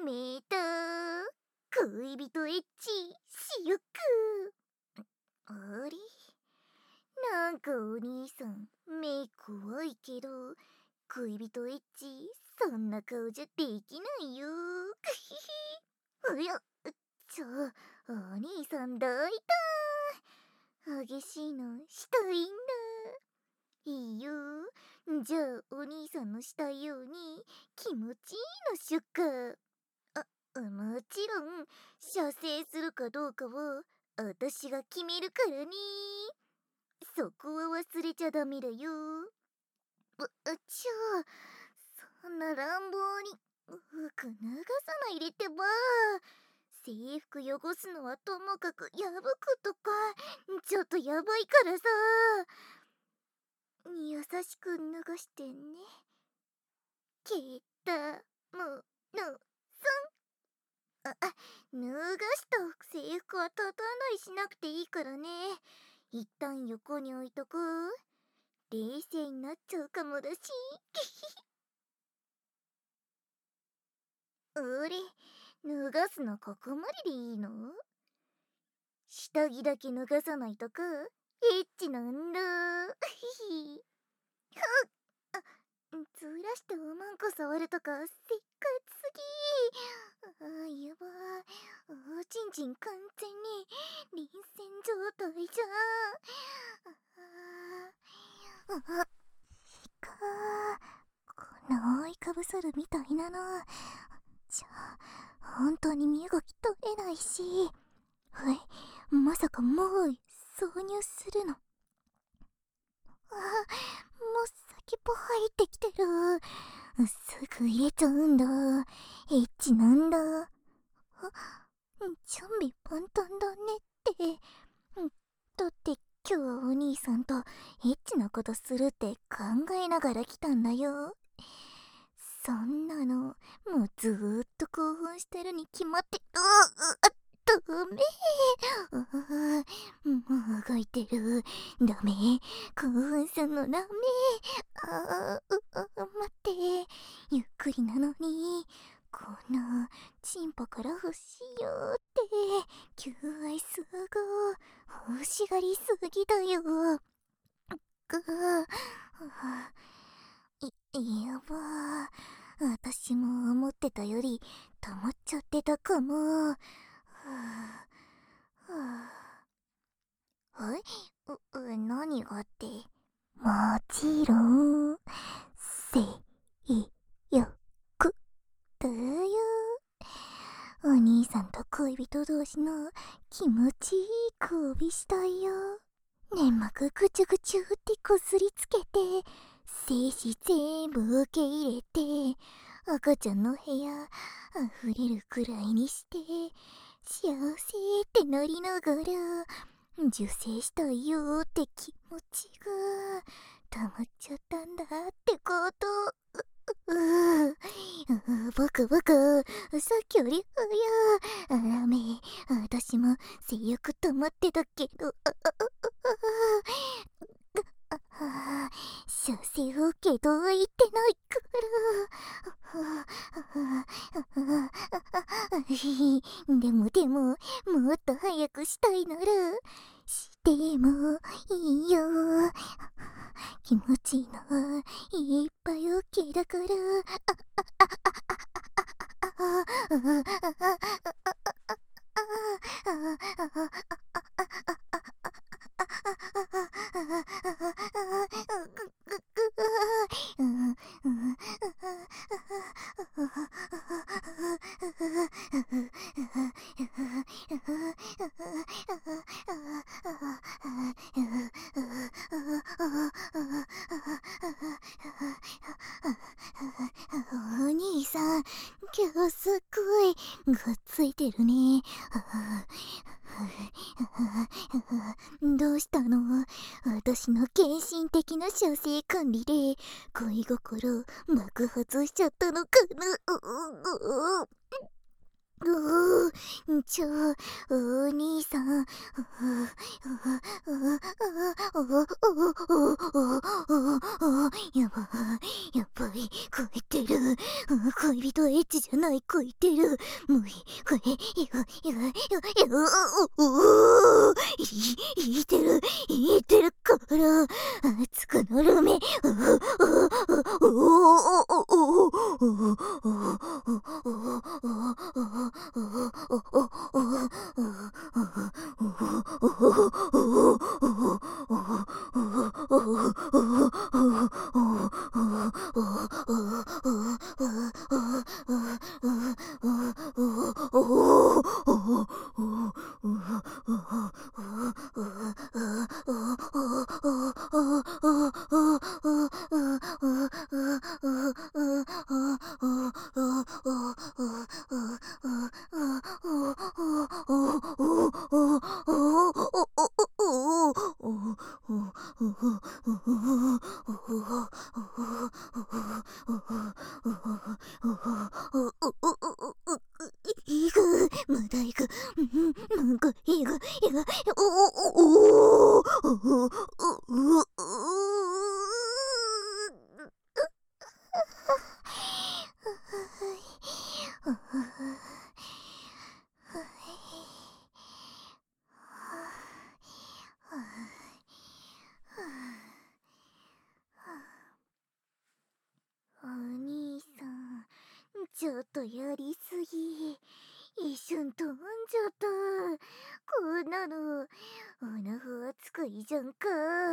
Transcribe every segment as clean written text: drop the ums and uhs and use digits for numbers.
めた。恋人エッチしよっか。あれ、なんかお兄さん目怖いけど、恋人エッチそんな顔じゃできないよ。うや、お兄さん抱いた。激しいのしたいんだ。いいよ。じゃあお兄さんのしたいように気持ちいいのしゅっか。もちろん射精するかどうかは私が決めるからね。そこは忘れちゃダメだよ。そんな乱暴に服脱がさないでってば。制服汚すのはともかく破くとかちょっとやばいからさ。優しく脱がしてね。ケータもの脱がした制服は畳んだりしなくていいからね。一旦横に置いとく。冷静になっちゃうかもだし。あれ、脱がすのここまででいいの？下着だけ脱がさないとかエッチなんだ。ずらしておまんこ触るとかせっかちすぎ。やばい。おちんちん完全に臨戦状態じゃん。この覆いかぶさるみたいなのじゃあ本当に身動き取れないし。まさかもう挿入するの？もう先っぽ入ってきてる。すぐ入れちゃうんだ。エッチなんだ。準備万端だねって。だって今日はお兄さんとエッチなことするって考えながら来たんだよ。そんなのもうずーっと興奮してるに決まって。ダメ。もう動いてる。ダメ。興奮すんのダメ。待って。ゆっくりなのに。こんなチンポから欲しいよって求愛すぐ欲しがりすぎだよ。やば。私も思ってたより溜まっちゃってたかも。何がって。もちろん性欲だよ。お兄さんと恋人同士の気持ちいい交尾したいよ。粘膜ぐちゅぐちゅってこすりつけて精子全部受け入れて赤ちゃんの部屋溢れるくらいにして幸せってなりながら受精したいよって気持ちが溜まっちゃったんだってこと。バカさっきより早ダメ。私も性欲溜まってたけど射精 OK とは言ってないからでももっと早くしたいならしてもいいよ。気持ちいいのはいっぱい OK だからお兄さん、今日すっごいがっついてるね。どうしたの？私の献身的な射精管理で恋心爆発しちゃったのかな？ お兄さん、やばい、やっぱり超えてる。恋人エッチじゃない、超えてる。無理、これ、いいてる、いいてるから、熱くなるめ。いく、まだいく、なんかいく、お兄さん、ちょっとやりすぎ。一瞬飛んじゃった。こんなの、おなふ扱いじゃんか。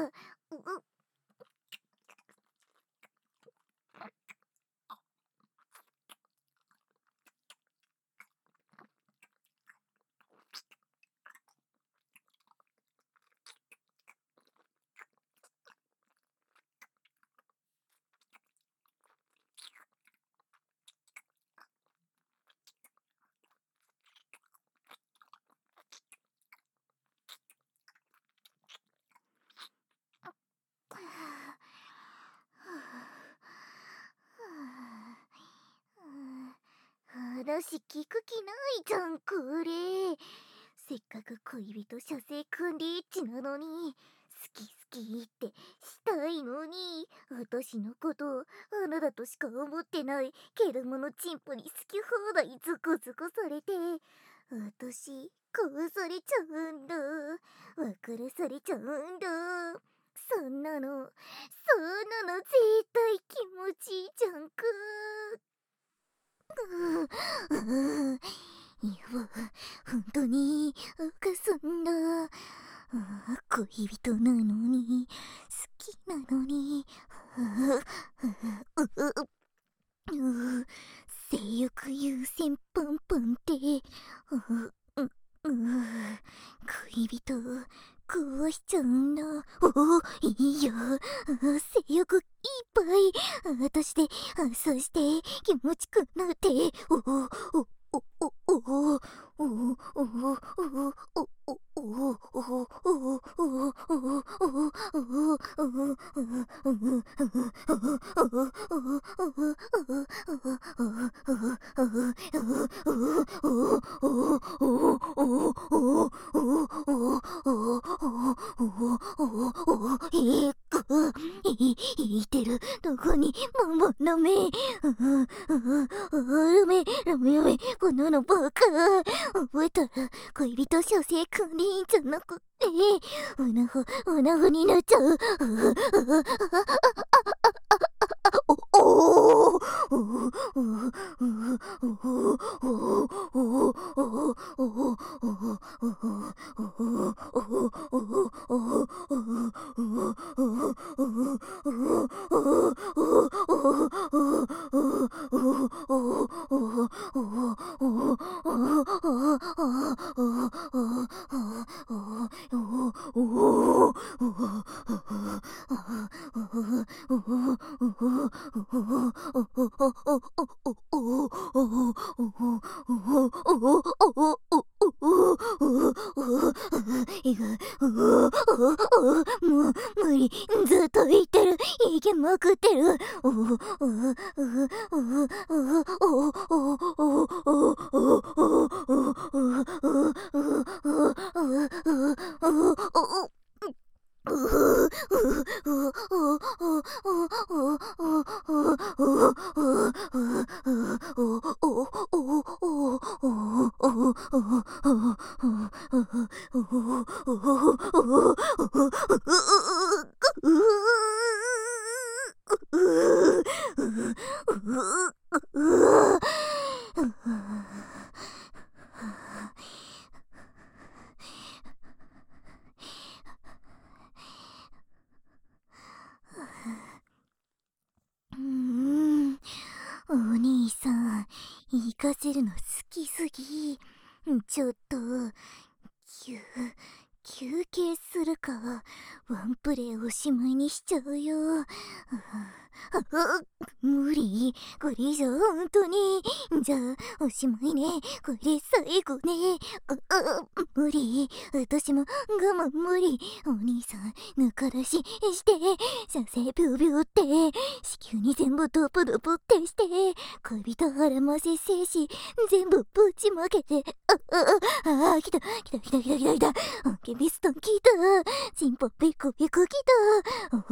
話聞く気ないじゃん、これ。せっかく恋人射精組んでエッチなのに、好き好きってしたいのに、私のことあなたとしか思ってないケルモのチンポに好き放題ズコズコされて、私殺されちゃうんだ。別れされちゃうんだ。そんなの絶対気持ちいいじゃんか。いや、本当にそんな恋人なのに、好きなのに、性欲優先パンパンって、恋人壊しちゃうんだ。いいよ、性欲いっぱい私でそして気持ちくなって、いてる、どこにママラメ、ラメ、こののバカ。覚えたら、恋人射精訓練員じゃなくて、おなふになっちゃう。 もう無理、ずっと言ってる、いけまくってる。お兄さん、行かせるの好きすぎ。ちょっと、休、休憩するか。ワンプレイおしまいにしちゃうよ。無理、これ以上本当に。じゃあ、おしまいね。これ最後ね。無理。私も我慢無理。お兄さん、ぬからしして、射精ビュービューって、子宮に全部ドプドプってして、恋人絡ませ精子、全部ぶちまけて、来た。オンケビストン来た。チンポビクビク来た。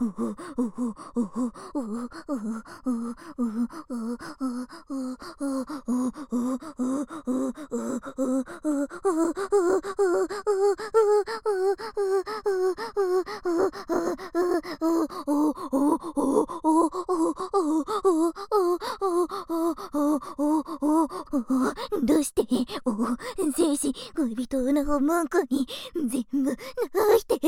どうして精子恋人の訪問庫に全部流して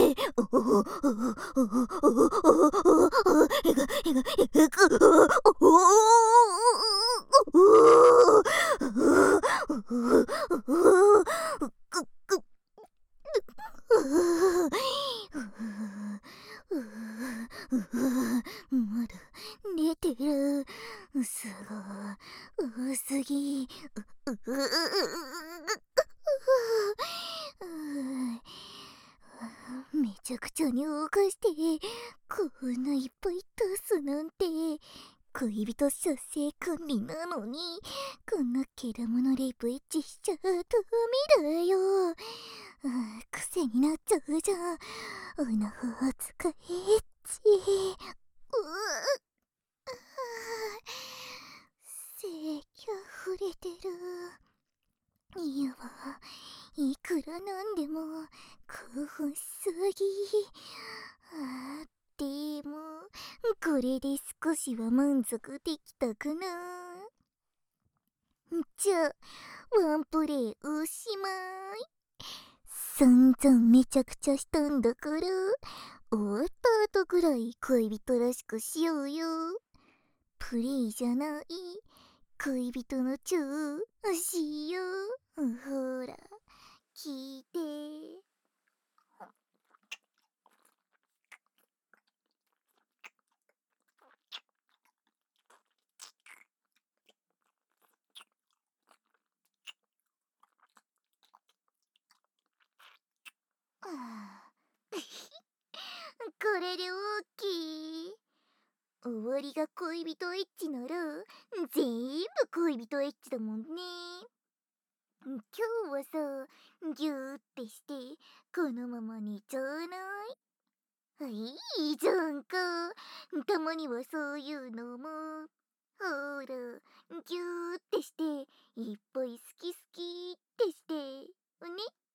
まだ出てる。すごい多すぎ。めちゃくちゃに動かしてこんないっぱい出すなんて。恋人射精管理なのにこんなケラモノレイプエッチしちゃダメだよ。癖になっちゃうじゃん。おなほ使いエッチ。性気溢れてる。いやわ、いくらなんでも興奮しすぎ。でもこれで少しは満足できたかな。じゃあワンプレイおしまい。散々めちゃくちゃしたんだから終わった後ぐらい恋人らしくしようよ。プレイじゃない恋人のチューしよう。ほら聞いて。これでオッケー。終わりが恋人エッチなら全部恋人エッチだもんね。今日はさ、ギューってしてこのまま寝ちゃわない？いいじゃんか。たまにはそういうのも。ほら、ギューってしていっぱい好き好きってしてね。